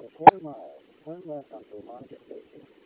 声がちゃんと生まれてて、